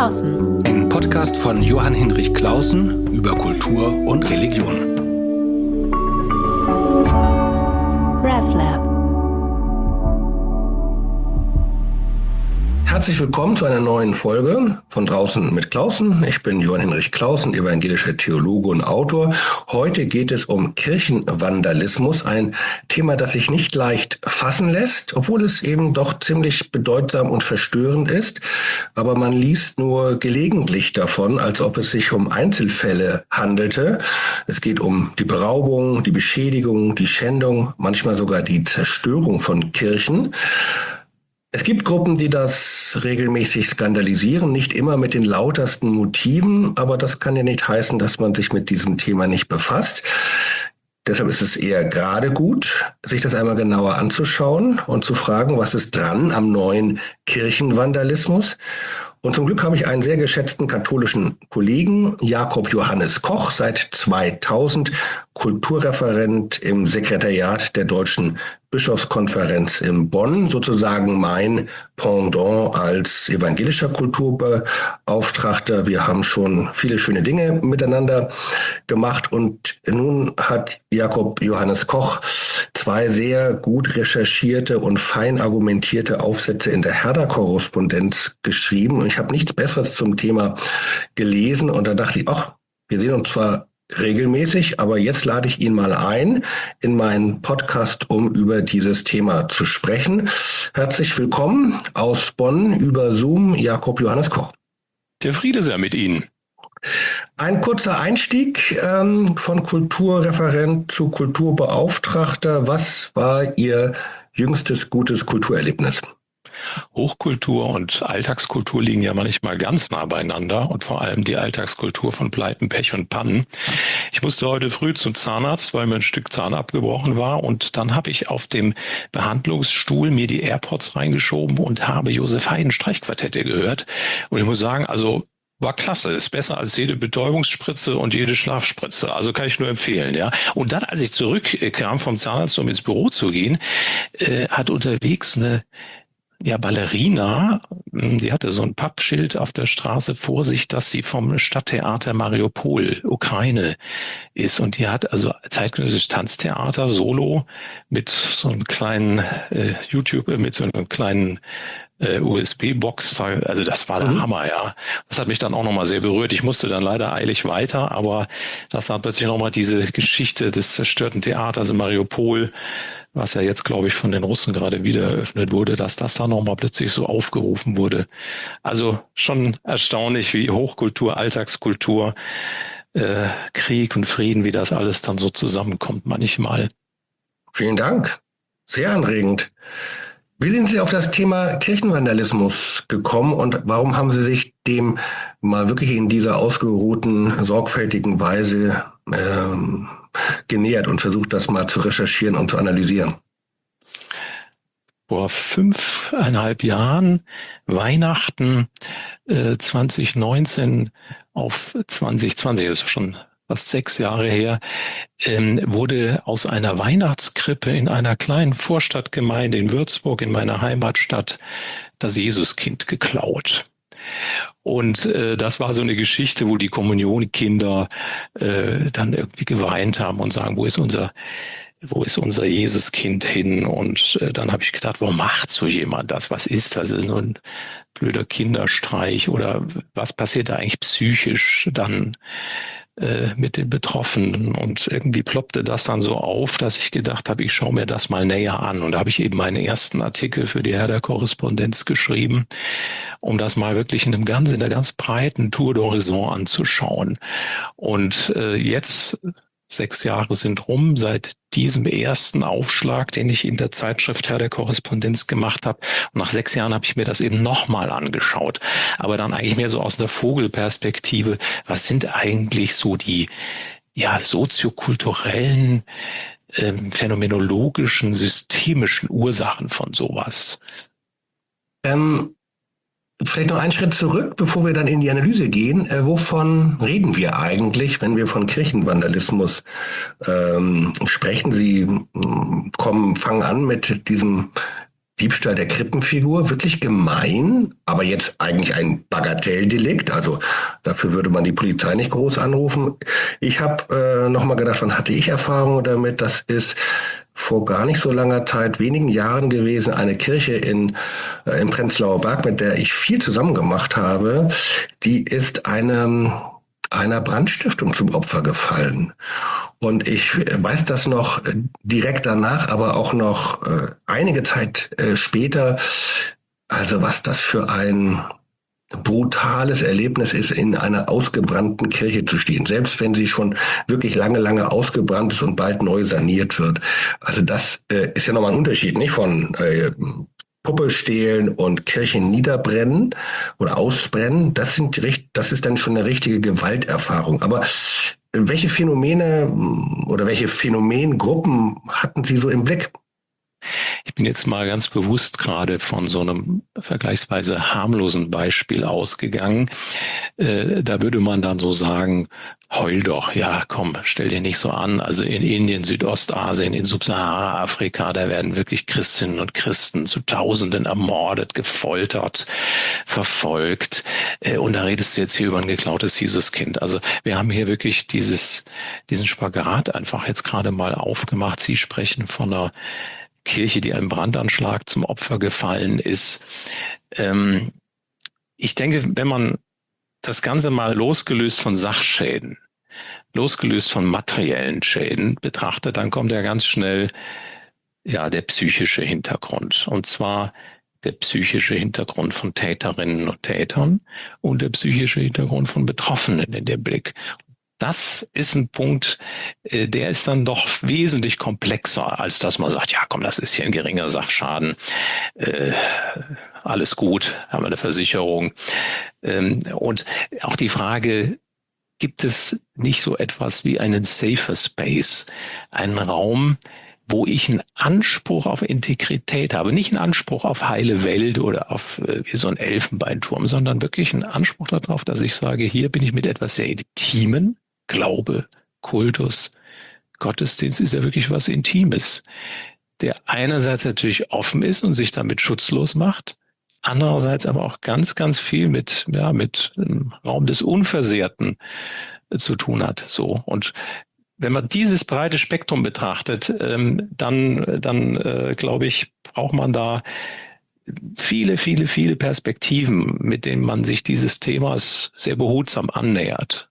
Clausen. Ein Podcast von Johann Hinrich Clausen über Kultur und Religion. RefLab. Herzlich willkommen zu einer neuen Folge von Draußen mit Clausen. Ich bin Johann Hinrich Clausen, evangelischer Theologe und Autor. Heute geht es um Kirchenvandalismus, ein Thema, das sich nicht leicht fassen lässt, obwohl es eben doch ziemlich bedeutsam und verstörend ist. Aber man liest nur gelegentlich davon, als ob es sich um Einzelfälle handelte. Es geht um die Beraubung, die Beschädigung, die Schändung, manchmal sogar die Zerstörung von Kirchen. Es gibt Gruppen, die das regelmäßig skandalisieren, nicht immer mit den lautersten Motiven, aber das kann ja nicht heißen, dass man sich mit diesem Thema nicht befasst. Deshalb ist es eher gerade gut, sich das einmal genauer anzuschauen und zu fragen, was ist dran am neuen Kirchenvandalismus. Und zum Glück habe ich einen sehr geschätzten katholischen Kollegen, Jakob Johannes Koch, seit 2000 Kulturreferent im Sekretariat der Deutschen Bischofskonferenz in Bonn, sozusagen mein Pendant als evangelischer Kulturbeauftragter. Wir haben schon viele schöne Dinge miteinander gemacht und nun hat Jakob Johannes Koch zwei sehr gut recherchierte und fein argumentierte Aufsätze in der Herder-Korrespondenz geschrieben und ich habe nichts Besseres zum Thema gelesen und da dachte ich, ach, wir sehen uns zwar regelmäßig, aber jetzt lade ich ihn mal ein in meinen Podcast, um über dieses Thema zu sprechen. Herzlich willkommen aus Bonn über Zoom, Jakob Johannes Koch. Der Friede sei mit Ihnen. Ein kurzer Einstieg von Kulturreferent zu Kulturbeauftragter. Was war Ihr jüngstes gutes Kulturerlebnis? Hochkultur und Alltagskultur liegen ja manchmal ganz nah beieinander und vor allem die Alltagskultur von Pleiten, Pech und Pannen. Ich musste heute früh zum Zahnarzt, weil mir ein Stück Zahn abgebrochen war und dann habe ich auf dem Behandlungsstuhl mir die AirPods reingeschoben und habe Josef Haydn Streichquartette gehört und ich muss sagen, also war klasse, ist besser als jede Betäubungsspritze und jede Schlafspritze. Also kann ich nur empfehlen, ja. Und dann, als ich zurückkam vom Zahnarzt, um ins Büro zu gehen, hat unterwegs eine Ballerina, die hatte so ein Pappschild auf der Straße vor sich, dass sie vom Stadttheater Mariupol, Ukraine ist. Und die hat also zeitgenössisches Tanztheater, Solo, mit so einem kleinen mit so einem kleinen USB-Box, also das war der Hammer, ja. Das hat mich dann auch nochmal sehr berührt. Ich musste dann leider eilig weiter, aber das hat plötzlich nochmal diese Geschichte des zerstörten Theaters in Mariupol, was ja jetzt, glaube ich, von den Russen gerade wieder eröffnet wurde, dass das da nochmal plötzlich so aufgerufen wurde. Also schon erstaunlich, wie Hochkultur, Alltagskultur, Krieg und Frieden, wie das alles dann so zusammenkommt manchmal. Vielen Dank. Sehr anregend. Wie sind Sie auf das Thema Kirchenvandalismus gekommen und warum haben Sie sich dem mal wirklich in dieser ausgeruhten, sorgfältigen Weise genähert und versucht, das mal zu recherchieren und zu analysieren? Vor 5,5 Jahren, Weihnachten 2019 auf 2020, das ist schon fast 6 Jahre her, wurde aus einer Weihnachtskrippe in einer kleinen Vorstadtgemeinde in Würzburg, in meiner Heimatstadt, das Jesuskind geklaut. Und das war so eine Geschichte, wo die Kommunionkinder dann irgendwie geweint haben und sagen, wo ist unser Jesuskind hin? Und dann habe ich gedacht, warum macht so jemand das? Was ist das? Ist nur ein blöder Kinderstreich oder was passiert da eigentlich psychisch dann mit den Betroffenen? Und irgendwie ploppte das dann so auf, dass ich gedacht habe, ich schaue mir das mal näher an. Und da habe ich eben meinen ersten Artikel für die Herder-Korrespondenz geschrieben, um das mal wirklich in der ganz breiten Tour d'Horizon anzuschauen. Und jetzt 6 Jahre sind rum seit diesem ersten Aufschlag, den ich in der Zeitschrift Herder-Korrespondenz gemacht habe. Und nach 6 Jahren habe ich mir das eben nochmal angeschaut. Aber dann eigentlich mehr so aus einer Vogelperspektive. Was sind eigentlich so die soziokulturellen, phänomenologischen, systemischen Ursachen von sowas? Vielleicht noch einen Schritt zurück, bevor wir dann in die Analyse gehen. Wovon reden wir eigentlich, wenn wir von Kirchenvandalismus sprechen? Sie fangen an mit diesem Diebstahl der Krippenfigur, wirklich gemein, aber jetzt eigentlich ein Bagatelldelikt. Also dafür würde man die Polizei nicht groß anrufen. Ich habe nochmal gedacht, wann hatte ich Erfahrung damit? Das ist vor gar nicht so langer Zeit, wenigen Jahren gewesen, eine Kirche in Prenzlauer Berg, mit der ich viel zusammen gemacht habe. Die ist einer Brandstiftung zum Opfer gefallen. Und ich weiß das noch direkt danach, aber auch noch einige Zeit später. Also was das für ein brutales Erlebnis ist, in einer ausgebrannten Kirche zu stehen, selbst wenn sie schon wirklich lange, lange ausgebrannt ist und bald neu saniert wird. Also das ist ja nochmal ein Unterschied, nicht von Puppe stehlen und Kirchen niederbrennen oder ausbrennen. Das ist dann schon eine richtige Gewalterfahrung. Aber welche Phänomene oder welche Phänomengruppen hatten Sie so im Blick? Ich bin jetzt mal ganz bewusst gerade von so einem vergleichsweise harmlosen Beispiel ausgegangen. Da würde man dann so sagen, heul doch, ja komm, stell dir nicht so an. Also in Indien, Südostasien, in Subsahara-Afrika, da werden wirklich Christinnen und Christen zu Tausenden ermordet, gefoltert, verfolgt. Und da redest du jetzt hier über ein geklautes Jesuskind. Also wir haben hier wirklich diesen Spagat einfach jetzt gerade mal aufgemacht. Sie sprechen von einer Kirche, die einem Brandanschlag zum Opfer gefallen ist. Ich denke, wenn man das Ganze mal losgelöst von Sachschäden, losgelöst von materiellen Schäden betrachtet, dann kommt ja ganz schnell der psychische Hintergrund. Und zwar der psychische Hintergrund von Täterinnen und Tätern und der psychische Hintergrund von Betroffenen in den Blick. Das ist ein Punkt, der ist dann doch wesentlich komplexer, als dass man sagt, ja komm, das ist hier ein geringer Sachschaden, alles gut, haben wir eine Versicherung. Und auch die Frage, gibt es nicht so etwas wie einen safer Space, einen Raum, wo ich einen Anspruch auf Integrität habe, nicht einen Anspruch auf heile Welt oder auf wie so ein Elfenbeinturm, sondern wirklich einen Anspruch darauf, dass ich sage, hier bin ich mit etwas sehr Intimen, Glaube, Kultus, Gottesdienst ist ja wirklich was Intimes, der einerseits natürlich offen ist und sich damit schutzlos macht, andererseits aber auch ganz, ganz viel mit dem Raum des Unversehrten zu tun hat. So. Und wenn man dieses breite Spektrum betrachtet, dann glaube ich, braucht man da viele, viele, viele Perspektiven, mit denen man sich dieses Themas sehr behutsam annähert.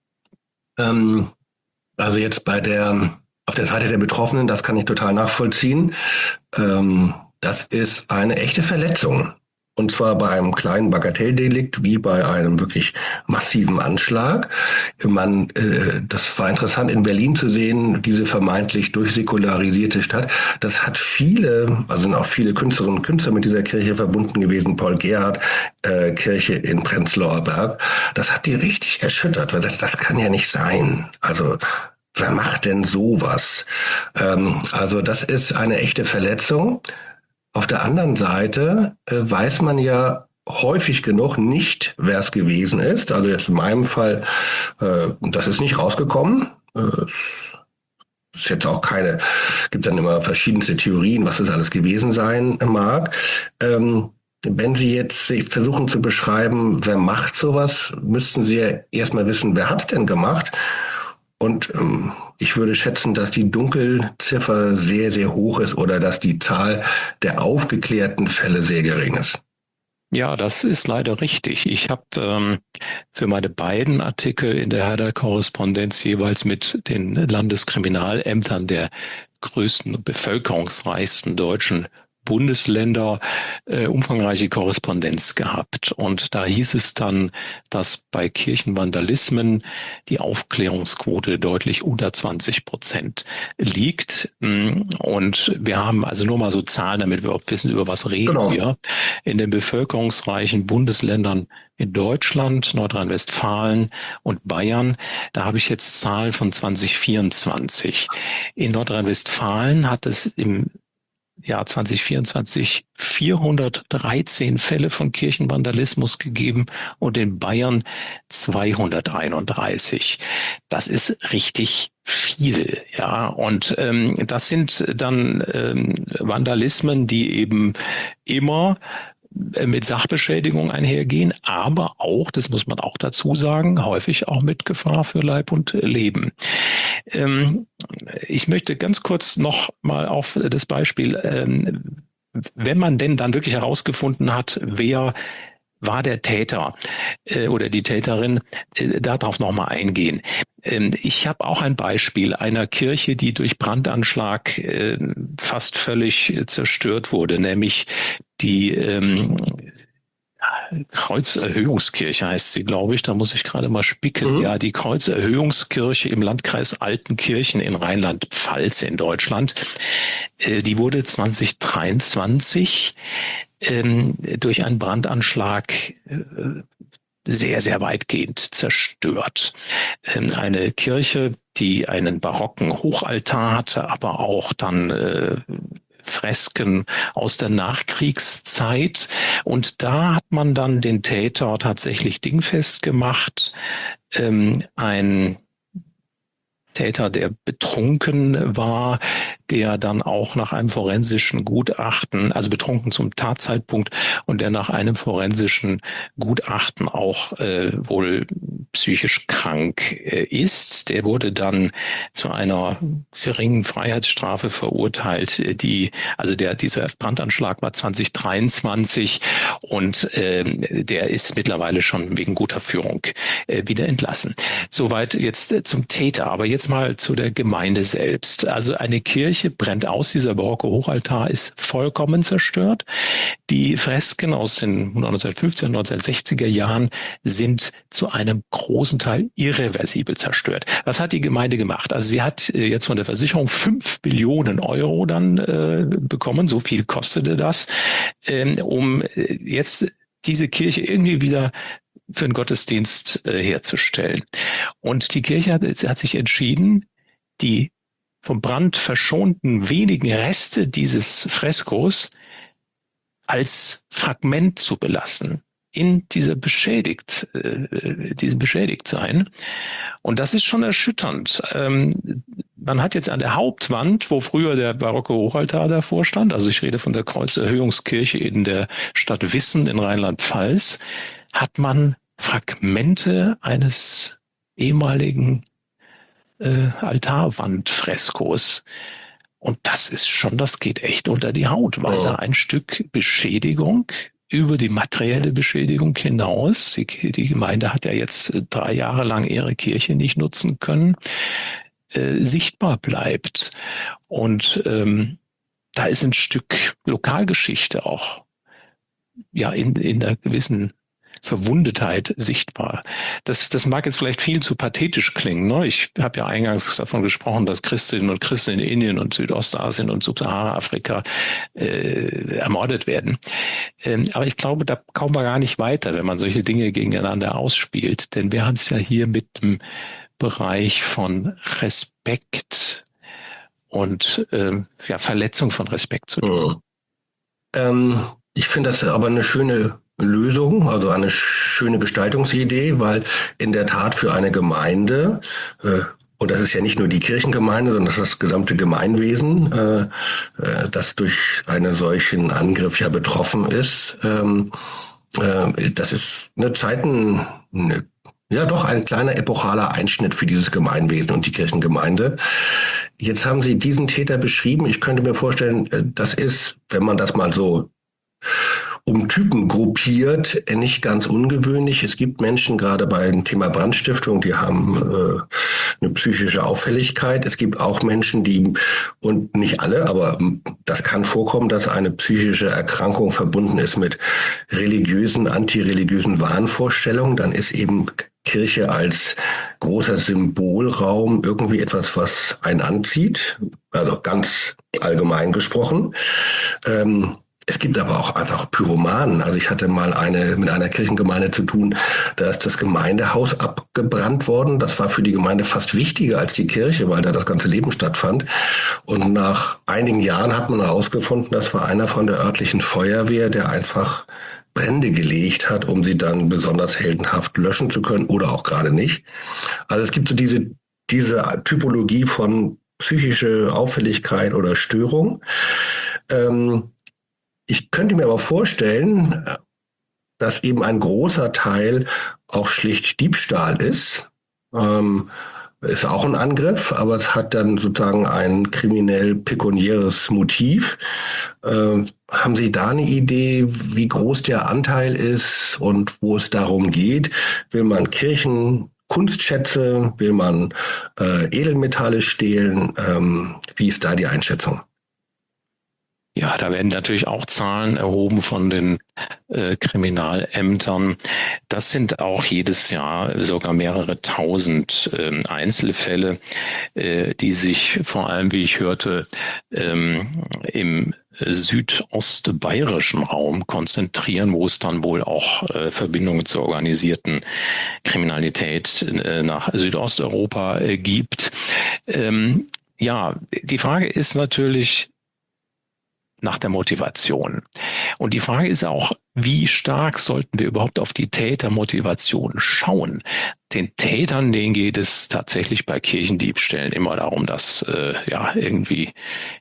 Also jetzt auf der Seite der Betroffenen, das kann ich total nachvollziehen. Das ist eine echte Verletzung. Und zwar bei einem kleinen Bagatelldelikt wie bei einem wirklich massiven Anschlag. Das war interessant in Berlin zu sehen, diese vermeintlich durchsäkularisierte Stadt. Das hat also sind auch viele Künstlerinnen und Künstler mit dieser Kirche verbunden gewesen. Paul Gerhardt, Kirche in Prenzlauer Berg. Das hat die richtig erschüttert, weil das kann ja nicht sein. Also wer macht denn sowas? Also das ist eine echte Verletzung. Auf der anderen Seite weiß man ja häufig genug nicht, wer es gewesen ist. Also jetzt in meinem Fall, das ist nicht rausgekommen. Es ist jetzt auch gibt dann immer verschiedenste Theorien, was es alles gewesen sein mag. Wenn Sie jetzt versuchen zu beschreiben, wer macht sowas, müssten Sie ja erstmal wissen, wer hat es denn gemacht? Und ich würde schätzen, dass die Dunkelziffer sehr, sehr hoch ist oder dass die Zahl der aufgeklärten Fälle sehr gering ist. Ja, das ist leider richtig. Ich habe für meine beiden Artikel in der Herder-Korrespondenz jeweils mit den Landeskriminalämtern der größten und bevölkerungsreichsten deutschen Bundesländer umfangreiche Korrespondenz gehabt. Und da hieß es dann, dass bei Kirchenvandalismen die Aufklärungsquote deutlich unter 20% liegt. Und wir haben also nur mal so Zahlen, damit wir überhaupt wissen, über was reden wir. In den bevölkerungsreichen Bundesländern in Deutschland, Nordrhein-Westfalen und Bayern, da habe ich jetzt Zahlen von 2024. In Nordrhein-Westfalen hat es im Jahr 2024 413 Fälle von Kirchenvandalismus gegeben und in Bayern 231. Das ist richtig viel, ja. Und das sind dann Vandalismen, die eben immer mit Sachbeschädigung einhergehen, aber auch, das muss man auch dazu sagen, häufig auch mit Gefahr für Leib und Leben. Ich möchte ganz kurz noch mal auf das Beispiel, wenn man denn dann wirklich herausgefunden hat, wer war der Täter oder die Täterin, darauf noch mal eingehen. Ich habe auch ein Beispiel einer Kirche, die durch Brandanschlag fast völlig zerstört wurde, nämlich die Kreuzerhöhungskirche heißt sie, glaube ich. Da muss ich gerade mal spicken. Ja, die Kreuzerhöhungskirche im Landkreis Altenkirchen in Rheinland-Pfalz in Deutschland. Die wurde 2023 durch einen Brandanschlag sehr, sehr weitgehend zerstört. Eine Kirche, die einen barocken Hochaltar hatte, aber auch dann Fresken aus der Nachkriegszeit. Und da hat man dann den Täter tatsächlich dingfest gemacht. Ein Täter, der betrunken war, der dann auch nach einem forensischen Gutachten, also betrunken zum Tatzeitpunkt und der nach einem forensischen Gutachten auch wohl psychisch krank ist. Der wurde dann zu einer geringen Freiheitsstrafe verurteilt. Dieser Brandanschlag war 2023 und der ist mittlerweile schon wegen guter Führung wieder entlassen. Soweit jetzt zum Täter, aber jetzt mal zu der Gemeinde selbst. Also eine Kirche brennt aus, dieser barocke Hochaltar ist vollkommen zerstört. Die Fresken aus den 1950er, 1960er Jahren sind zu einem großen Teil irreversibel zerstört. Was hat die Gemeinde gemacht? Also sie hat jetzt von der Versicherung 5 Billionen Euro dann bekommen, so viel kostete das, um jetzt diese Kirche irgendwie wieder für einen Gottesdienst herzustellen. Und die Kirche hat sich entschieden, die vom Brand verschonten wenigen Reste dieses Freskos als Fragment zu belassen in diesem Beschädigtsein. Und das ist schon erschütternd. Man hat jetzt an der Hauptwand, wo früher der barocke Hochaltar davor stand, also ich rede von der Kreuzerhöhungskirche in der Stadt Wissen in Rheinland-Pfalz, hat man Fragmente eines ehemaligen Altarwandfreskos. Und das geht echt unter die Haut, weil da ein Stück Beschädigung über die materielle Beschädigung hinaus, die Gemeinde hat ja jetzt 3 Jahre lang ihre Kirche nicht nutzen können, sichtbar bleibt. Und da ist ein Stück Lokalgeschichte auch in einer gewissen Verwundetheit sichtbar. Das mag jetzt vielleicht viel zu pathetisch klingen. Ne? Ich habe ja eingangs davon gesprochen, dass Christinnen und Christen in Indien und Südostasien und Subsahara-Afrika ermordet werden. Aber ich glaube, da kommen wir gar nicht weiter, wenn man solche Dinge gegeneinander ausspielt. Denn wir haben es ja hier mit dem Bereich von Respekt und Verletzung von Respekt zu tun. Ich finde das aber eine schöne Lösung, also eine schöne Gestaltungsidee, weil in der Tat für eine Gemeinde, und das ist ja nicht nur die Kirchengemeinde, sondern das ist das gesamte Gemeinwesen, das durch einen solchen Angriff ja betroffen ist, das ist ein kleiner epochaler Einschnitt für dieses Gemeinwesen und die Kirchengemeinde. Jetzt haben Sie diesen Täter beschrieben. Ich könnte mir vorstellen, das ist, wenn man das mal so um Typen gruppiert, nicht ganz ungewöhnlich. Es gibt Menschen, gerade beim Thema Brandstiftung, die haben eine psychische Auffälligkeit. Es gibt auch Menschen, und nicht alle, aber das kann vorkommen, dass eine psychische Erkrankung verbunden ist mit religiösen, antireligiösen Wahnvorstellungen. Dann ist eben Kirche als großer Symbolraum irgendwie etwas, was einen anzieht, also ganz allgemein gesprochen. Es gibt aber auch einfach Pyromanen. Also ich hatte mal mit einer Kirchengemeinde zu tun, da ist das Gemeindehaus abgebrannt worden. Das war für die Gemeinde fast wichtiger als die Kirche, weil da das ganze Leben stattfand. Und nach einigen Jahren hat man herausgefunden, das war einer von der örtlichen Feuerwehr, der einfach Brände gelegt hat, um sie dann besonders heldenhaft löschen zu können oder auch gerade nicht. Also es gibt so diese Typologie von psychische Auffälligkeit oder Störung. Ich könnte mir aber vorstellen, dass eben ein großer Teil auch schlicht Diebstahl ist. Ist auch ein Angriff, aber es hat dann sozusagen ein kriminell-pekuniäres Motiv. Haben Sie da eine Idee, wie groß der Anteil ist und wo es darum geht? Will man Kirchenkunstschätze? Will man Edelmetalle stehlen? Wie ist da die Einschätzung? Ja, da werden natürlich auch Zahlen erhoben von den Kriminalämtern. Das sind auch jedes Jahr sogar mehrere tausend Einzelfälle, die sich vor allem, wie ich hörte, im südostbayerischen Raum konzentrieren, wo es dann wohl auch Verbindungen zur organisierten Kriminalität nach Südosteuropa gibt. Ja, die Frage ist natürlich nach der Motivation. Und die Frage ist auch, wie stark sollten wir überhaupt auf die Tätermotivation schauen? Den Tätern, denen geht es tatsächlich bei Kirchendiebstählen immer darum, dass irgendwie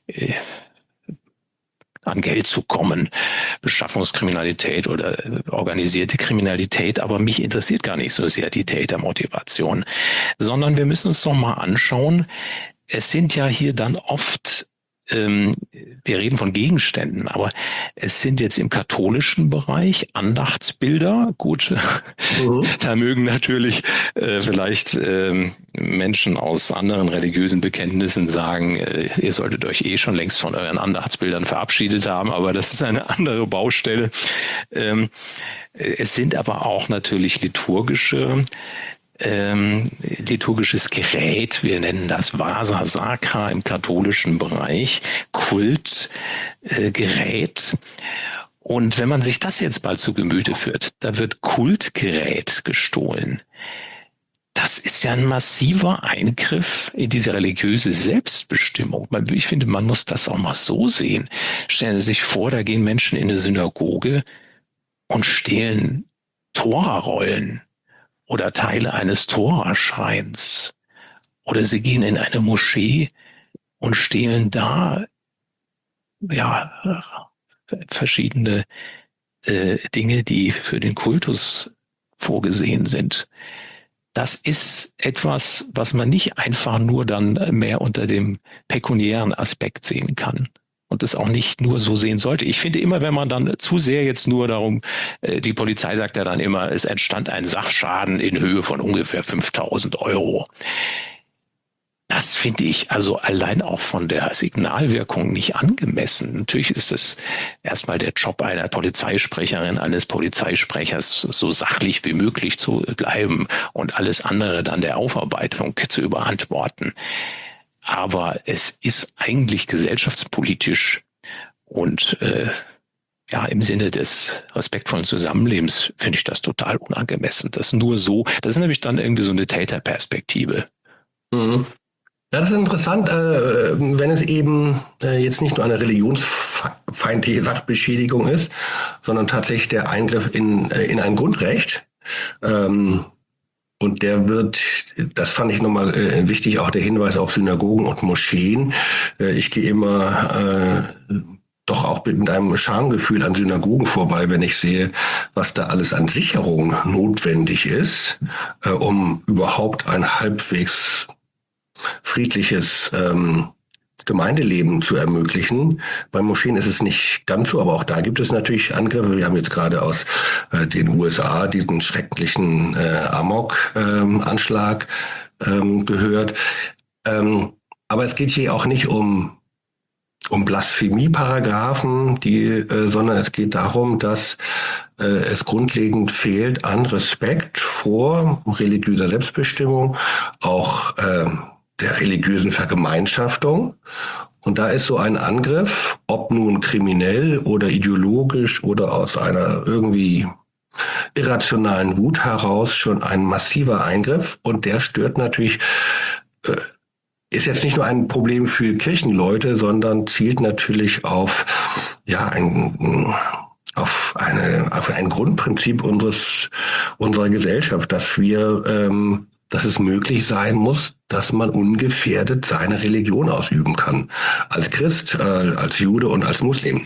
an Geld zu kommen, Beschaffungskriminalität oder organisierte Kriminalität, aber mich interessiert gar nicht so sehr die Tätermotivation, sondern wir müssen uns doch mal anschauen, es sind ja hier dann oft wir reden von Gegenständen, aber es sind jetzt im katholischen Bereich Andachtsbilder. Gut, da mögen natürlich vielleicht Menschen aus anderen religiösen Bekenntnissen sagen, ihr solltet euch schon längst von euren Andachtsbildern verabschiedet haben, aber das ist eine andere Baustelle. Es sind aber auch natürlich liturgisches Gerät, wir nennen das Vasa Sacra im katholischen Bereich, Kultgerät. Und wenn man sich das jetzt mal zu Gemüte führt, da wird Kultgerät gestohlen. Das ist ja ein massiver Eingriff in diese religiöse Selbstbestimmung. Ich finde, man muss das auch mal so sehen. Stellen Sie sich vor, da gehen Menschen in eine Synagoge und stehlen Torarollen oder Teile eines Toraschreins. Oder sie gehen in eine Moschee und stehlen da verschiedene Dinge, die für den Kultus vorgesehen sind. Das ist etwas, was man nicht einfach nur dann mehr unter dem pekuniären Aspekt sehen kann. Und es auch nicht nur so sehen sollte. Ich finde immer, wenn man dann zu sehr jetzt nur darum, die Polizei sagt ja dann immer, es entstand ein Sachschaden in Höhe von ungefähr 5.000 Euro. Das finde ich also allein auch von der Signalwirkung nicht angemessen. Natürlich ist es erstmal der Job einer Polizeisprecherin, eines Polizeisprechers, so sachlich wie möglich zu bleiben und alles andere dann der Aufarbeitung zu überantworten. Aber es ist eigentlich gesellschaftspolitisch und im Sinne des respektvollen Zusammenlebens finde ich das total unangemessen. Das ist nämlich dann irgendwie so eine Täterperspektive. Mhm. Ja, das ist interessant, wenn es eben jetzt nicht nur eine religionsfeindliche Sachbeschädigung ist, sondern tatsächlich der Eingriff in ein Grundrecht. Und das fand ich nochmal wichtig, auch der Hinweis auf Synagogen und Moscheen. Ich gehe immer doch auch mit einem Schamgefühl an Synagogen vorbei, wenn ich sehe, was da alles an Sicherung notwendig ist, um überhaupt ein halbwegs friedliches Gemeindeleben zu ermöglichen. Bei Moscheen ist es nicht ganz so, aber auch da gibt es natürlich Angriffe. Wir haben jetzt gerade aus den USA diesen schrecklichen Amok-Anschlag gehört. Aber es geht hier auch nicht um Blasphemie-Paragraphen, sondern es geht darum, dass es grundlegend fehlt an Respekt vor religiöser Selbstbestimmung, auch der religiösen Vergemeinschaftung. Und da ist so ein Angriff, ob nun kriminell oder ideologisch oder aus einer irgendwie irrationalen Wut heraus, schon ein massiver Eingriff. Und der stört natürlich, äh, ist jetzt nicht nur ein Problem für Kirchenleute, sondern zielt natürlich auf, ja, auf ein Grundprinzip unserer Gesellschaft, dass es möglich sein muss, dass man ungefährdet seine Religion ausüben kann. Als Christ, als Jude und als Muslim.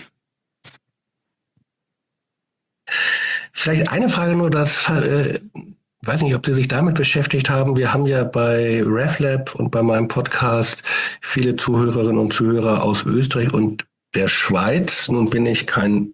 Vielleicht eine Frage nur, weiß nicht, ob Sie sich damit beschäftigt haben. Wir haben ja bei RefLab und bei meinem Podcast viele Zuhörerinnen und Zuhörer aus Österreich und der Schweiz. Nun bin ich kein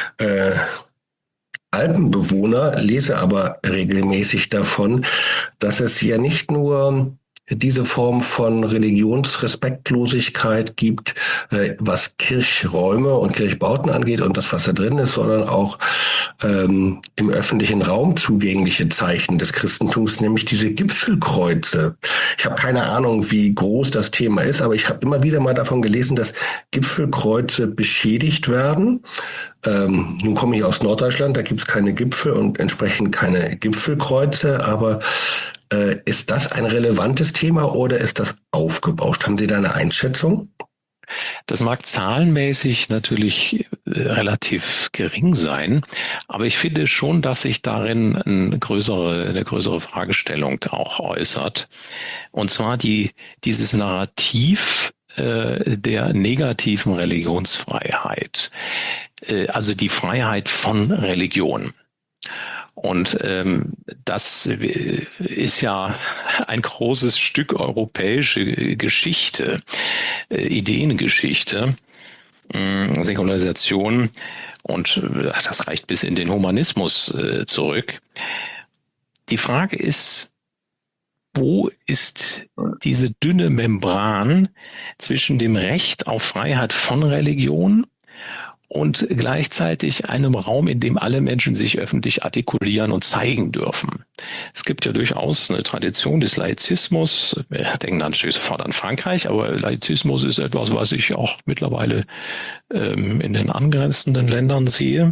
Alpenbewohner, lese aber regelmäßig davon, dass es ja nicht nur diese Form von Religionsrespektlosigkeit gibt, was Kirchräume und Kirchbauten angeht und das, was da drin ist, sondern auch im öffentlichen Raum zugängliche Zeichen des Christentums, nämlich diese Gipfelkreuze. Ich habe keine Ahnung, wie groß das Thema ist, aber ich habe immer wieder mal davon gelesen, dass Gipfelkreuze beschädigt werden. Nun komme ich aus Norddeutschland, da gibt es keine Gipfel und entsprechend keine Gipfelkreuze, aber ist das ein relevantes Thema oder ist das aufgebauscht? Haben Sie da eine Einschätzung? Das mag zahlenmäßig natürlich relativ gering sein, aber ich finde schon, dass sich darin eine größere Fragestellung auch äußert. Und zwar dieses Narrativ der negativen Religionsfreiheit, also die Freiheit von Religion. Und das ist ja ein großes Stück europäische Geschichte, Ideengeschichte, Säkularisation, und das reicht bis in den Humanismus zurück. Die Frage ist, wo ist diese dünne Membran zwischen dem Recht auf Freiheit von Religion und gleichzeitig einem Raum, in dem alle Menschen sich öffentlich artikulieren und zeigen dürfen. Es gibt ja durchaus eine Tradition des Laizismus. Wir denken natürlich sofort an Frankreich, aber Laizismus ist etwas, was ich auch mittlerweile in den angrenzenden Ländern sehe.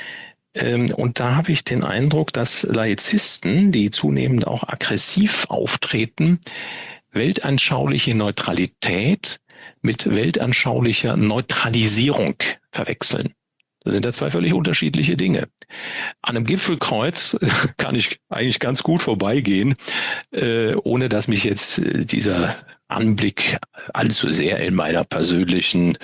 Und da habe ich den Eindruck, dass Laizisten, die zunehmend auch aggressiv auftreten, weltanschauliche Neutralität mit weltanschaulicher Neutralisierung verwechseln. Das sind ja zwei völlig unterschiedliche Dinge. An einem Gipfelkreuz kann ich eigentlich ganz gut vorbeigehen, ohne dass mich jetzt dieser Anblick allzu sehr in meiner persönlichen,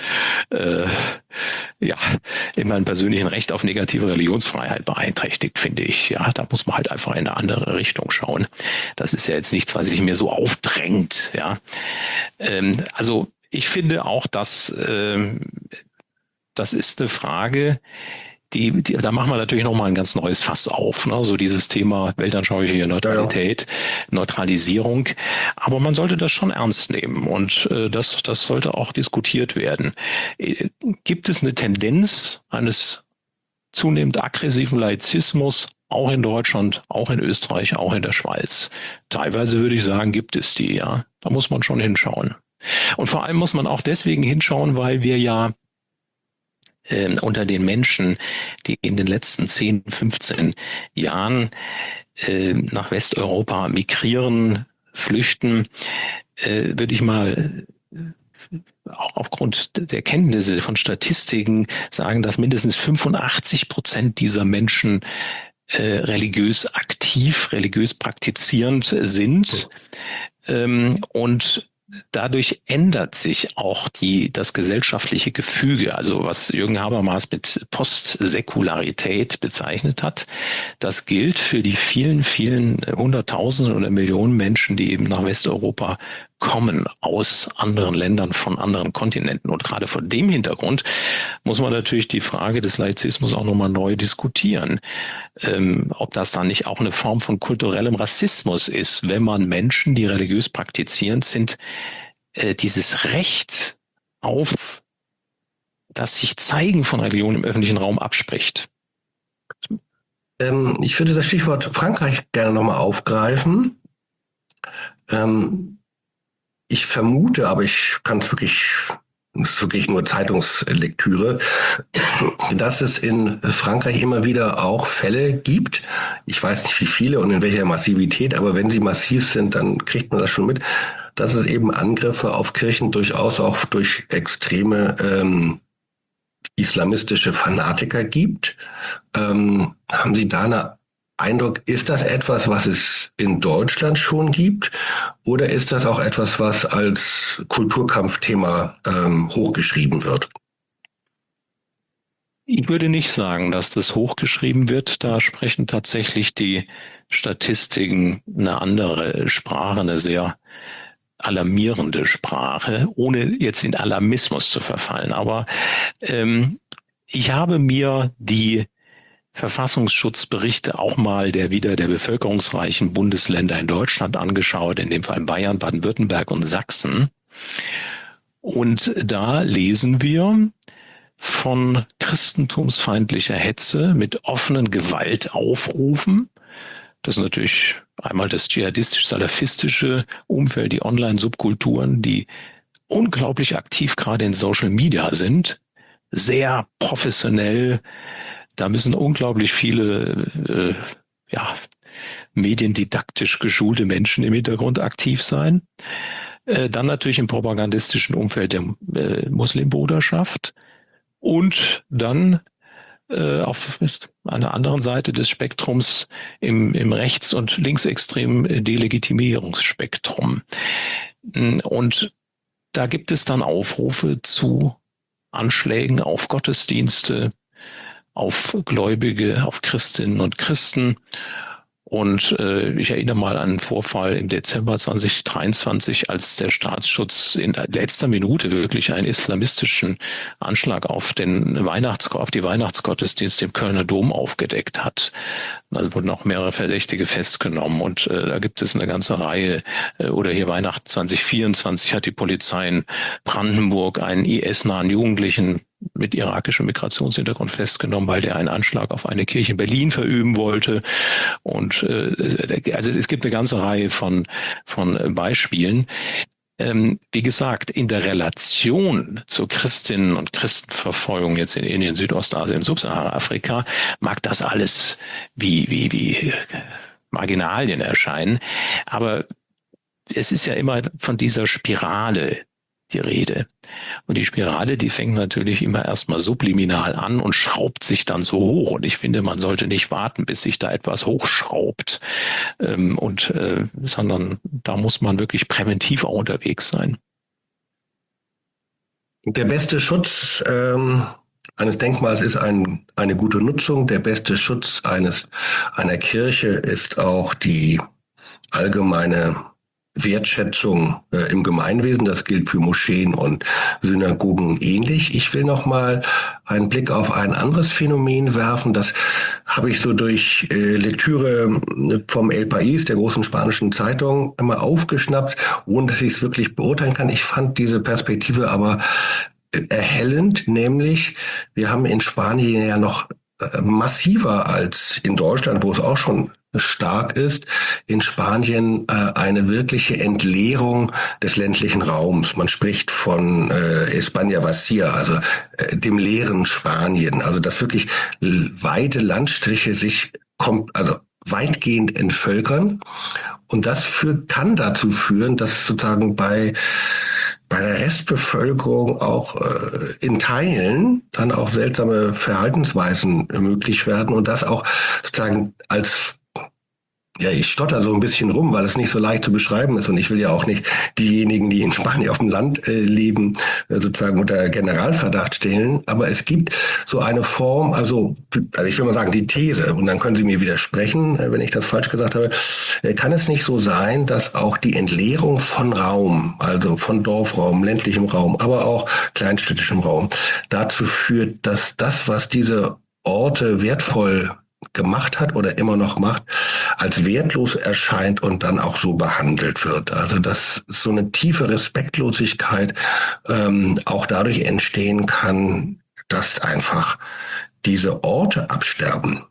in meinem persönlichen Recht auf negative Religionsfreiheit beeinträchtigt, finde ich. Ja, da muss man halt einfach in eine andere Richtung schauen. Das ist ja jetzt nichts, was sich mir so aufdrängt. Ja, also ich finde auch, dass das ist eine Frage, da machen wir natürlich nochmal ein ganz neues Fass auf, ne? So dieses Thema weltanschauliche Neutralität, Neutralisierung. Aber man sollte das schon ernst nehmen und das sollte auch diskutiert werden. Gibt es eine Tendenz eines zunehmend aggressiven Laizismus, auch in Deutschland, auch in Österreich, auch in der Schweiz? Teilweise würde ich sagen, gibt es die, ja. Da muss man schon hinschauen. Und vor allem muss man auch deswegen hinschauen, weil wir ja unter den Menschen, die in den letzten 10, 15 Jahren nach Westeuropa migrieren, flüchten, würde ich mal auch aufgrund der Kenntnisse von Statistiken sagen, dass mindestens 85% dieser Menschen religiös aktiv, religiös praktizierend sind. Und dadurch ändert sich auch das gesellschaftliche Gefüge, also was Jürgen Habermas mit Postsäkularität bezeichnet hat. Das gilt für die vielen, vielen Hunderttausenden oder Millionen Menschen, die eben nach Westeuropa kommen aus anderen Ländern, von anderen Kontinenten. Und gerade vor dem Hintergrund muss man natürlich die Frage des Laizismus auch nochmal neu diskutieren. Ob das dann nicht auch eine Form von kulturellem Rassismus ist, wenn man Menschen, die religiös praktizierend sind, dieses Recht auf das sich Zeigen von Religion im öffentlichen Raum abspricht. Ich würde das Stichwort Frankreich gerne nochmal aufgreifen. Ich vermute, aber ich kann es wirklich das ist wirklich nur Zeitungslektüre, dass es in Frankreich immer wieder auch Fälle gibt. Ich weiß nicht, wie viele und in welcher Massivität, aber wenn sie massiv sind, dann kriegt man das schon mit, dass es eben Angriffe auf Kirchen durchaus auch durch extreme islamistische Fanatiker gibt. Haben Sie da einen Eindruck, ist das etwas, was es in Deutschland schon gibt? Oder ist das auch etwas, was als Kulturkampfthema hochgeschrieben wird? Ich würde nicht sagen, dass das hochgeschrieben wird. Da sprechen tatsächlich die Statistiken eine andere Sprache, eine sehr alarmierende Sprache, ohne jetzt in Alarmismus zu verfallen. Aber ich habe mir die Verfassungsschutzberichte auch mal der bevölkerungsreichen Bundesländer in Deutschland angeschaut, in dem Fall Bayern, Baden-Württemberg und Sachsen. Und da lesen wir von christentumsfeindlicher Hetze mit offenen Gewaltaufrufen. Das ist natürlich einmal das dschihadistisch-salafistische Umfeld, die Online-Subkulturen, die unglaublich aktiv gerade in Social Media sind, sehr professionell. Da müssen unglaublich viele mediendidaktisch geschulte Menschen im Hintergrund aktiv sein. Dann natürlich im propagandistischen Umfeld der Muslimbruderschaft und dann auf einer anderen Seite des Spektrums im rechts- und linksextremen Delegitimierungsspektrum. Und da gibt es dann Aufrufe zu Anschlägen auf Gottesdienste, auf Gläubige, auf Christinnen und Christen. Und ich erinnere mal an einen Vorfall im Dezember 2023, als der Staatsschutz in letzter Minute wirklich einen islamistischen Anschlag auf die Weihnachtsgottesdienste im Kölner Dom aufgedeckt hat. Da wurden auch mehrere Verdächtige festgenommen und da gibt es eine ganze Reihe. Oder hier Weihnachten 2024 hat die Polizei in Brandenburg einen IS-nahen Jugendlichen mit irakischem Migrationshintergrund festgenommen, weil der einen Anschlag auf eine Kirche in Berlin verüben wollte. Und also es gibt eine ganze Reihe von Beispielen. Wie gesagt, in der Relation zur Christinnen- und Christenverfolgung jetzt in Indien, Südostasien, Subsahara-Afrika mag das alles wie Marginalien erscheinen. Aber es ist ja immer von dieser Spirale die Rede. Und die Spirale, die fängt natürlich immer erstmal subliminal an und schraubt sich dann so hoch. Und ich finde, man sollte nicht warten, bis sich da etwas hochschraubt, sondern da muss man wirklich präventiv auch unterwegs sein. Der beste Schutz eines Denkmals ist eine gute Nutzung. Der beste Schutz einer Kirche ist auch die allgemeine Wertschätzung im Gemeinwesen. Das gilt für Moscheen und Synagogen ähnlich. Ich will noch mal einen Blick auf ein anderes Phänomen werfen. Das habe ich so durch Lektüre vom El País, der großen spanischen Zeitung, immer aufgeschnappt, ohne dass ich es wirklich beurteilen kann. Ich fand diese Perspektive aber erhellend, nämlich wir haben in Spanien ja noch massiver als in Deutschland, wo es auch schon stark ist, in Spanien eine wirkliche Entleerung des ländlichen Raums. Man spricht von España vacía, also dem leeren Spanien. Also dass wirklich weite Landstriche sich weitgehend entvölkern. Und das kann dazu führen, dass sozusagen bei der Restbevölkerung auch in Teilen dann auch seltsame Verhaltensweisen möglich werden und das auch sozusagen ich stotter so ein bisschen rum, weil es nicht so leicht zu beschreiben ist und ich will ja auch nicht diejenigen, die in Spanien auf dem Land leben, sozusagen unter Generalverdacht stellen, aber es gibt so eine Form, also ich will mal sagen, die These, und dann können Sie mir widersprechen, wenn ich das falsch gesagt habe, kann es nicht so sein, dass auch die Entleerung von Raum, also von Dorfraum, ländlichem Raum, aber auch kleinstädtischem Raum, dazu führt, dass das, was diese Orte wertvoll gemacht hat oder immer noch macht, als wertlos erscheint und dann auch so behandelt wird. Also dass so eine tiefe Respektlosigkeit auch dadurch entstehen kann, dass einfach diese Orte absterben.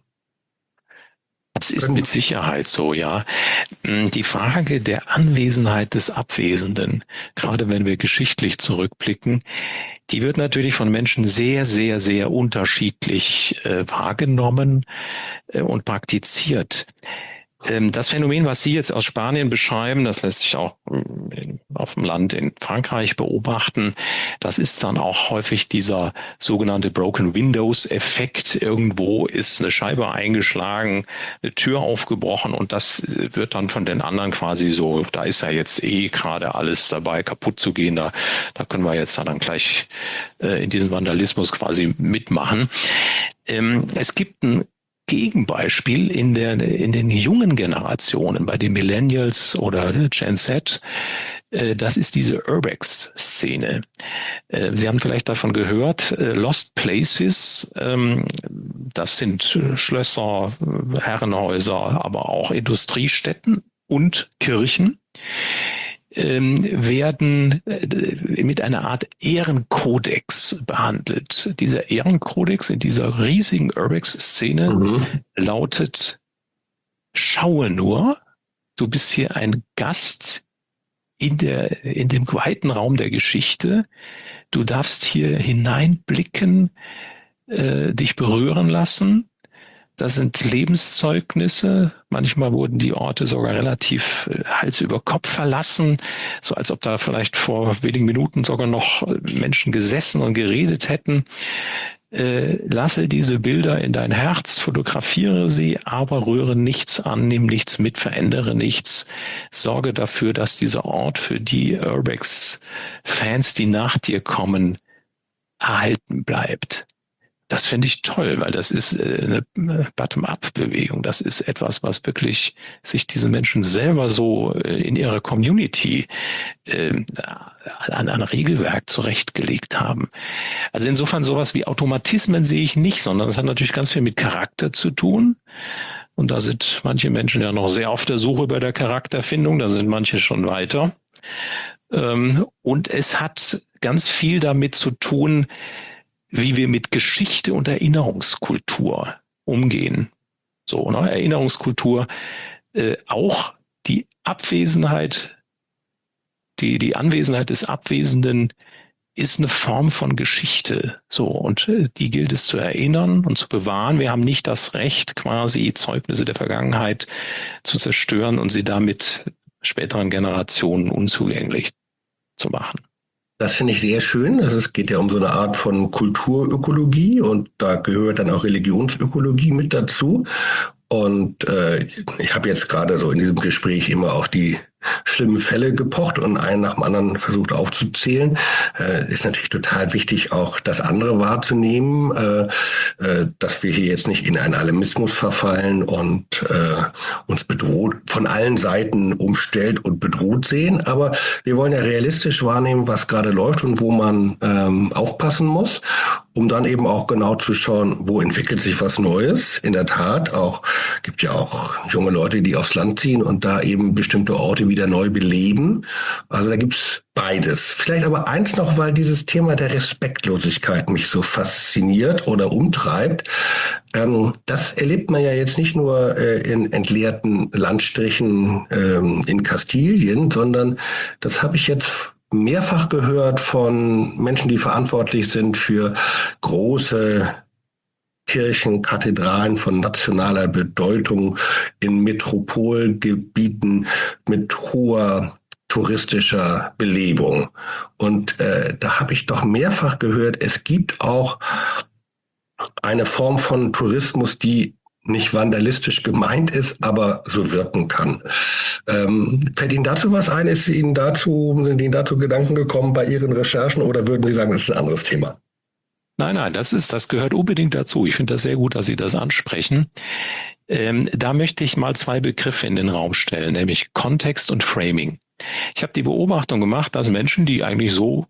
Das ist mit Sicherheit so, ja. Die Frage der Anwesenheit des Abwesenden, gerade wenn wir geschichtlich zurückblicken, Die wird natürlich von Menschen sehr, sehr, sehr unterschiedlich wahrgenommen und praktiziert. Das Phänomen, was Sie jetzt aus Spanien beschreiben, das lässt sich auch auf dem Land in Frankreich beobachten. Das ist dann auch häufig dieser sogenannte Broken Windows Effekt. Irgendwo ist eine Scheibe eingeschlagen, eine Tür aufgebrochen und das wird dann von den anderen quasi so, da ist ja jetzt gerade alles dabei, kaputt zu gehen. Da können wir jetzt dann gleich in diesen Vandalismus quasi mitmachen. Es gibt ein Gegenbeispiel in den jungen Generationen, bei den Millennials oder Gen Z, das ist diese Urbex-Szene. Sie haben vielleicht davon gehört, Lost Places, das sind Schlösser, Herrenhäuser, aber auch Industriestätten und Kirchen, werden mit einer Art Ehrenkodex behandelt. Dieser Ehrenkodex in dieser riesigen Urbex-Szene lautet: Schaue nur, du bist hier ein Gast in dem weiten Raum der Geschichte. Du darfst hier hineinblicken, dich berühren lassen. Das sind Lebenszeugnisse. Manchmal wurden die Orte sogar relativ Hals über Kopf verlassen, so als ob da vielleicht vor wenigen Minuten sogar noch Menschen gesessen und geredet hätten. Lasse diese Bilder in dein Herz, fotografiere sie, aber rühre nichts an, nimm nichts mit, verändere nichts. Sorge dafür, dass dieser Ort für die Urbex-Fans, die nach dir kommen, erhalten bleibt. Das finde ich toll, weil das ist eine Bottom-up-Bewegung. Das ist etwas, was wirklich sich diese Menschen selber so in ihrer Community an Regelwerk zurechtgelegt haben. Also insofern sowas wie Automatismen sehe ich nicht, sondern es hat natürlich ganz viel mit Charakter zu tun. Und da sind manche Menschen ja noch sehr auf der Suche bei der Charakterfindung, da sind manche schon weiter. Und es hat ganz viel damit zu tun, wie wir mit Geschichte und Erinnerungskultur umgehen. So, ne? Erinnerungskultur, auch die Abwesenheit, die Anwesenheit des Abwesenden ist eine Form von Geschichte. So, und die gilt es zu erinnern und zu bewahren. Wir haben nicht das Recht, quasi Zeugnisse der Vergangenheit zu zerstören und sie damit späteren Generationen unzugänglich zu machen. Das finde ich sehr schön. Es geht ja um so eine Art von Kulturökologie und da gehört dann auch Religionsökologie mit dazu. Und ich habe jetzt gerade so in diesem Gespräch immer auf die schlimmen Fälle gepocht und einen nach dem anderen versucht aufzuzählen. Ist natürlich total wichtig, auch das andere wahrzunehmen, dass wir hier jetzt nicht in einen Alarmismus verfallen und uns bedroht, von allen Seiten umstellt und bedroht sehen. Aber wir wollen ja realistisch wahrnehmen, was gerade läuft und wo man aufpassen muss, um dann eben auch genau zu schauen, wo entwickelt sich was Neues. In der Tat, gibt ja auch junge Leute, die aufs Land ziehen und da eben bestimmte Orte wieder neu beleben. Also da gibt's beides. Vielleicht aber eins noch, weil dieses Thema der Respektlosigkeit mich so fasziniert oder umtreibt. Das erlebt man ja jetzt nicht nur in entleerten Landstrichen in Kastilien, sondern das habe ich jetzt mehrfach gehört von Menschen, die verantwortlich sind für große Kirchen, Kathedralen von nationaler Bedeutung in Metropolgebieten mit hoher touristischer Belebung. Und da habe ich doch mehrfach gehört, es gibt auch eine Form von Tourismus, die nicht vandalistisch gemeint ist, aber so wirken kann. Fällt Ihnen dazu was ein? Sind Ihnen dazu Gedanken gekommen bei Ihren Recherchen oder würden Sie sagen, das ist ein anderes Thema? Nein, das gehört unbedingt dazu. Ich finde das sehr gut, dass Sie das ansprechen. Da möchte ich mal zwei Begriffe in den Raum stellen, nämlich Kontext und Framing. Ich habe die Beobachtung gemacht, dass Menschen, die eigentlich so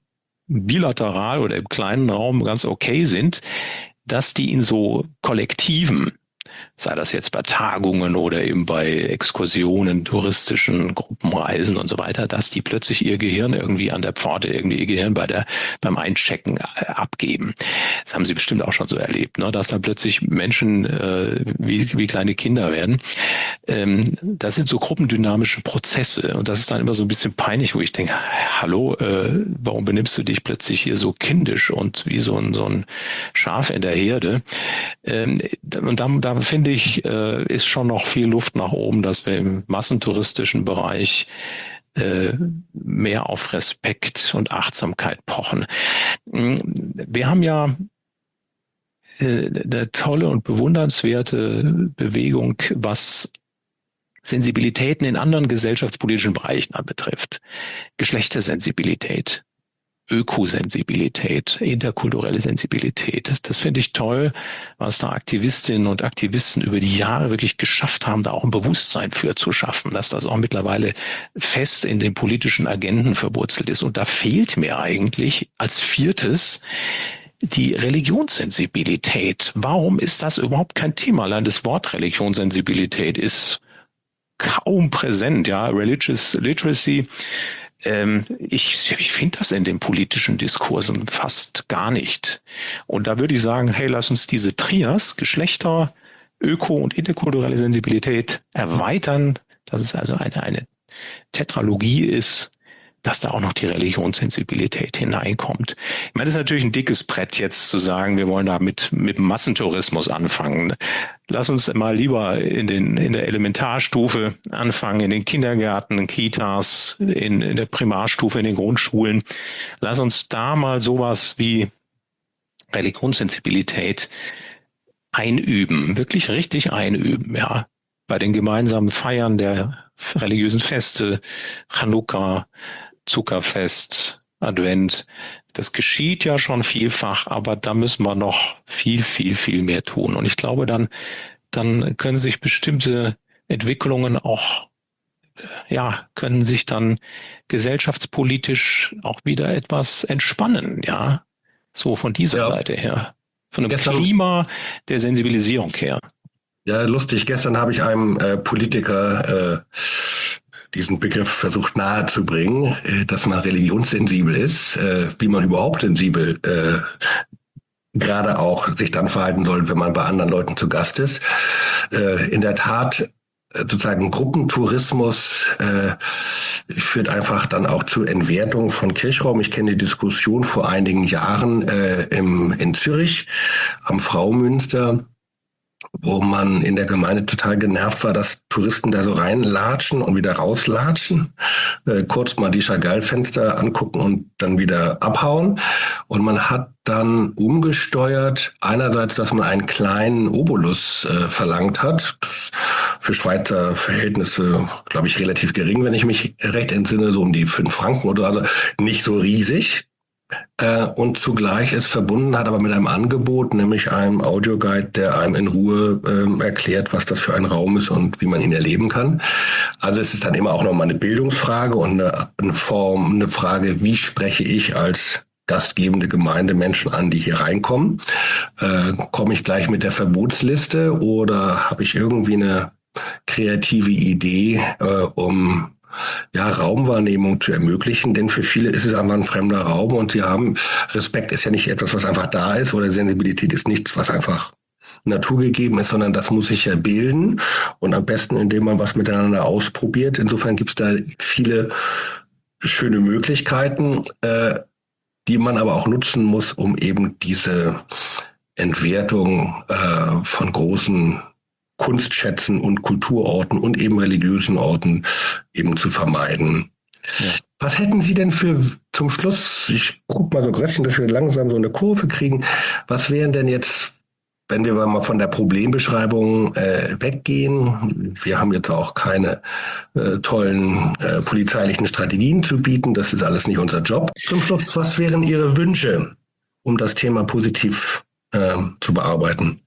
bilateral oder im kleinen Raum ganz okay sind, dass die in so Kollektiven sei das jetzt bei Tagungen oder eben bei Exkursionen, touristischen Gruppenreisen und so weiter, dass die plötzlich ihr Gehirn irgendwie an der Pforte, irgendwie ihr Gehirn beim Einchecken abgeben. Das haben Sie bestimmt auch schon so erlebt, ne? Dass da plötzlich Menschen wie kleine Kinder werden. Das sind so gruppendynamische Prozesse und das ist dann immer so ein bisschen peinlich, wo ich denke, hallo, warum benimmst du dich plötzlich hier so kindisch und wie so ein Schaf in der Herde? Und da finde ich, ist schon noch viel Luft nach oben, dass wir im massentouristischen Bereich mehr auf Respekt und Achtsamkeit pochen. Wir haben ja eine tolle und bewundernswerte Bewegung, was Sensibilitäten in anderen gesellschaftspolitischen Bereichen anbetrifft. Geschlechtersensibilität, Ökosensibilität, interkulturelle Sensibilität. Das finde ich toll, was da Aktivistinnen und Aktivisten über die Jahre wirklich geschafft haben, da auch ein Bewusstsein für zu schaffen, dass das auch mittlerweile fest in den politischen Agenden verwurzelt ist. Und da fehlt mir eigentlich als viertes die Religionssensibilität. Warum ist das überhaupt kein Thema? Allein das Wort Religionssensibilität ist kaum präsent, ja, Religious Literacy. Ich finde das in den politischen Diskursen fast gar nicht. Und da würde ich sagen, hey, lass uns diese Trias, Geschlechter, Öko- und interkulturelle Sensibilität erweitern, dass es also eine Tetralogie ist, dass da auch noch die Religionssensibilität hineinkommt. Ich meine, das ist natürlich ein dickes Brett jetzt zu sagen, wir wollen da mit Massentourismus anfangen. Lass uns mal lieber in der Elementarstufe anfangen, in den Kindergärten, Kitas, in der Primarstufe, in den Grundschulen. Lass uns da mal sowas wie Religionssensibilität einüben, wirklich richtig einüben, ja. Bei den gemeinsamen Feiern der religiösen Feste, Chanukka, Zuckerfest, Advent. Das geschieht ja schon vielfach, aber da müssen wir noch viel, viel, viel mehr tun. Und ich glaube, dann können sich bestimmte Entwicklungen auch, können sich dann gesellschaftspolitisch auch wieder etwas entspannen, ja. So von dieser Seite her. Von einem Klima der Sensibilisierung her. Ja, lustig. Gestern habe ich einem Politiker diesen Begriff versucht nahezubringen, dass man religionssensibel ist, wie man überhaupt sensibel gerade auch sich dann verhalten soll, wenn man bei anderen Leuten zu Gast ist. In der Tat, sozusagen Gruppentourismus führt einfach dann auch zur Entwertung von Kirchraum. Ich kenne die Diskussion vor einigen Jahren in Zürich am Fraumünster, wo man in der Gemeinde total genervt war, dass Touristen da so reinlatschen und wieder rauslatschen, kurz mal die Chagall-Fenster angucken und dann wieder abhauen. Und man hat dann umgesteuert, einerseits, dass man einen kleinen Obolus verlangt hat, für Schweizer Verhältnisse, glaube ich, relativ gering, wenn ich mich recht entsinne, so um die 5 Franken oder so, also nicht so riesig. Und zugleich es verbunden hat, aber mit einem Angebot, nämlich einem Audioguide, der einem in Ruhe erklärt, was das für ein Raum ist und wie man ihn erleben kann. Also es ist dann immer auch nochmal eine Bildungsfrage und eine Frage, wie spreche ich als gastgebende Gemeinde Menschen an, die hier reinkommen? Komme ich gleich mit der Verbotsliste oder habe ich irgendwie eine kreative Idee, um Raumwahrnehmung zu ermöglichen, denn für viele ist es einfach ein fremder Raum und sie haben, Respekt ist ja nicht etwas, was einfach da ist oder Sensibilität ist nichts, was einfach naturgegeben ist, sondern das muss sich ja bilden und am besten, indem man was miteinander ausprobiert. Insofern gibt es da viele schöne Möglichkeiten, die man aber auch nutzen muss, um eben diese Entwertung von großen Kunstschätzen und Kulturorten und eben religiösen Orten eben zu vermeiden. Ja. Was hätten Sie denn zum Schluss, ich gucke mal so Größchen, dass wir langsam so eine Kurve kriegen, was wären denn jetzt, wenn wir mal von der Problembeschreibung weggehen, wir haben jetzt auch keine tollen polizeilichen Strategien zu bieten, das ist alles nicht unser Job. Zum Schluss, was wären Ihre Wünsche, um das Thema positiv zu bearbeiten?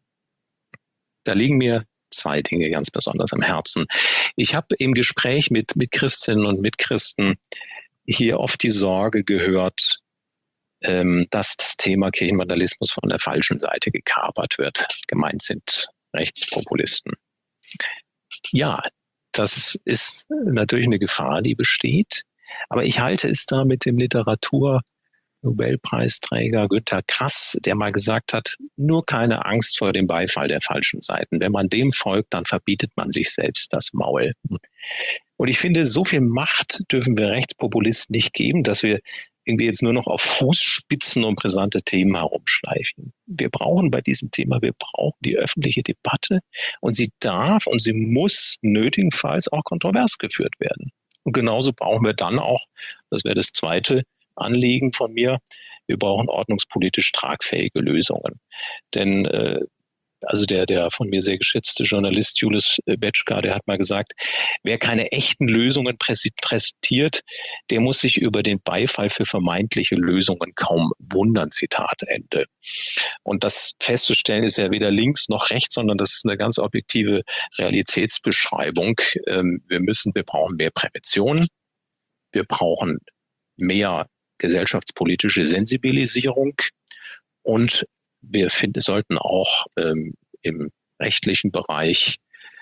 Da liegen mir 2 Dinge ganz besonders am Herzen. Ich habe im Gespräch mit Christinnen und Mitchristen hier oft die Sorge gehört, dass das Thema Kirchenvandalismus von der falschen Seite gekapert wird. Gemeint sind Rechtspopulisten. Ja, das ist natürlich eine Gefahr, die besteht. Aber ich halte es da mit dem Literatur-Nobelpreisträger Günter Grass, der mal gesagt hat, nur keine Angst vor dem Beifall der falschen Seiten. Wenn man dem folgt, dann verbietet man sich selbst das Maul. Und ich finde, so viel Macht dürfen wir Rechtspopulisten nicht geben, dass wir irgendwie jetzt nur noch auf Fußspitzen um brisante Themen herumschleifen. Wir brauchen bei diesem Thema, wir brauchen die öffentliche Debatte und sie darf und sie muss nötigenfalls auch kontrovers geführt werden. Und genauso brauchen wir dann auch, das wäre das zweite Anliegen von mir, wir brauchen ordnungspolitisch tragfähige Lösungen. Denn also der von mir sehr geschätzte Journalist Julius Betschka, der hat mal gesagt, wer keine echten Lösungen präsentiert, der muss sich über den Beifall für vermeintliche Lösungen kaum wundern, Zitat Ende. Und das festzustellen ist ja weder links noch rechts, sondern das ist eine ganz objektive Realitätsbeschreibung. Wir brauchen mehr Prävention, wir brauchen mehr gesellschaftspolitische Sensibilisierung und wir sollten auch im rechtlichen Bereich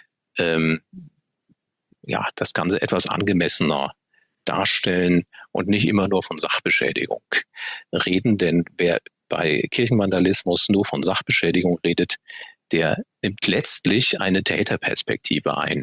das Ganze etwas angemessener darstellen und nicht immer nur von Sachbeschädigung reden. Denn wer bei Kirchenvandalismus nur von Sachbeschädigung redet, der nimmt letztlich eine Täterperspektive ein.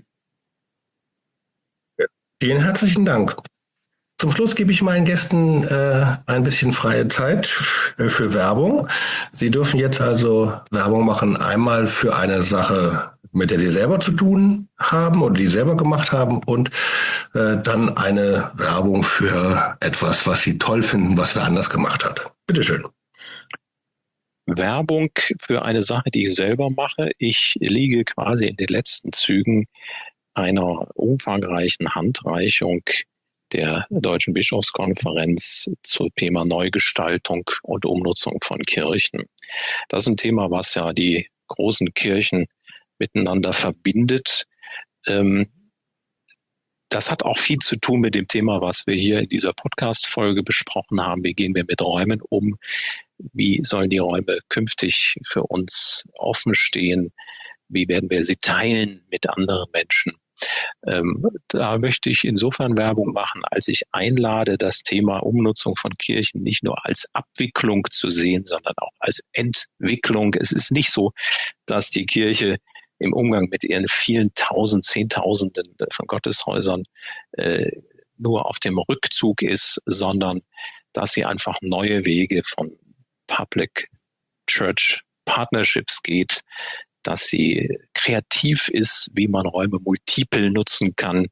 Vielen herzlichen Dank. Zum Schluss gebe ich meinen Gästen ein bisschen freie Zeit für Werbung. Sie dürfen jetzt also Werbung machen, einmal für eine Sache, mit der Sie selber zu tun haben oder die Sie selber gemacht haben und dann eine Werbung für etwas, was Sie toll finden, was wer anders gemacht hat. Bitte schön. Werbung für eine Sache, die ich selber mache. Ich liege quasi in den letzten Zügen einer umfangreichen Handreichung der Deutschen Bischofskonferenz zum Thema Neugestaltung und Umnutzung von Kirchen. Das ist ein Thema, was ja die großen Kirchen miteinander verbindet. Das hat auch viel zu tun mit dem Thema, was wir hier in dieser Podcast-Folge besprochen haben. Wie gehen wir mit Räumen um? Wie sollen die Räume künftig für uns offen stehen? Wie werden wir sie teilen mit anderen Menschen? Da möchte ich insofern Werbung machen, als ich einlade, das Thema Umnutzung von Kirchen nicht nur als Abwicklung zu sehen, sondern auch als Entwicklung. Es ist nicht so, dass die Kirche im Umgang mit ihren vielen Zehntausenden von Gotteshäusern nur auf dem Rückzug ist, sondern dass sie einfach neue Wege von Public Church Partnerships geht, dass sie kreativ ist, wie man Räume multiple nutzen kann.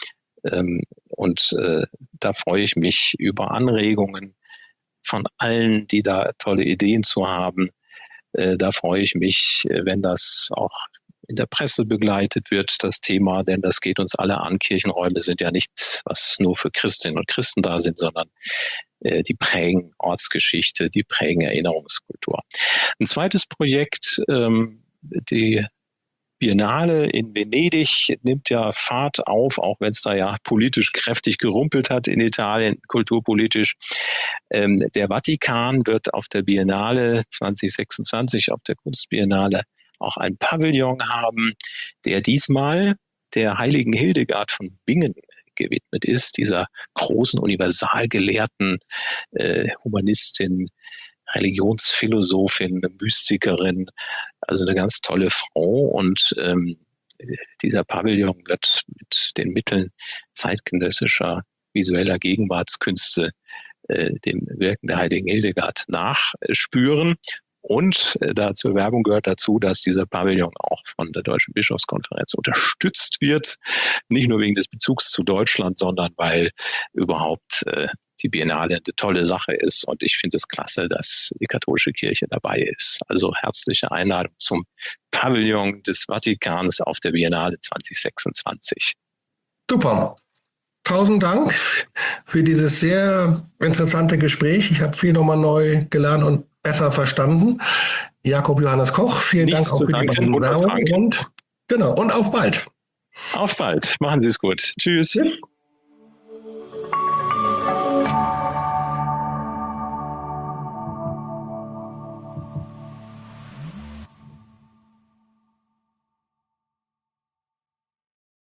Da freue ich mich über Anregungen von allen, die da tolle Ideen zu haben. Da freue ich mich, wenn das auch in der Presse begleitet wird, das Thema, denn das geht uns alle an. Kirchenräume sind ja nichts, was nur für Christinnen und Christen da sind, sondern die prägen Ortsgeschichte, die prägen Erinnerungskultur. Ein zweites Projekt, die Biennale in Venedig nimmt ja Fahrt auf, auch wenn es da ja politisch kräftig gerumpelt hat in Italien, kulturpolitisch. Der Vatikan wird auf der Biennale 2026, auf der Kunstbiennale, auch ein Pavillon haben, der diesmal der heiligen Hildegard von Bingen gewidmet ist, dieser großen Universalgelehrten, Humanistin, Religionsphilosophin, Mystikerin, also eine ganz tolle Frau. Und dieser Pavillon wird mit den Mitteln zeitgenössischer visueller Gegenwartskünste dem Wirken der heiligen Hildegard nachspüren. Und zur Werbung gehört dazu, dass dieser Pavillon auch von der Deutschen Bischofskonferenz unterstützt wird. Nicht nur wegen des Bezugs zu Deutschland, sondern weil überhaupt die Biennale eine tolle Sache ist. Und ich finde es klasse, dass die katholische Kirche dabei ist. Also herzliche Einladung zum Pavillon des Vatikans auf der Biennale 2026. Super. 1000 Dank für dieses sehr interessante Gespräch. Ich habe viel nochmal neu gelernt und besser verstanden. Jakob Johannes Koch, vielen Dank auch für die Werbung und auf bald. Auf bald. Machen Sie es gut. Tschüss. Tschüss.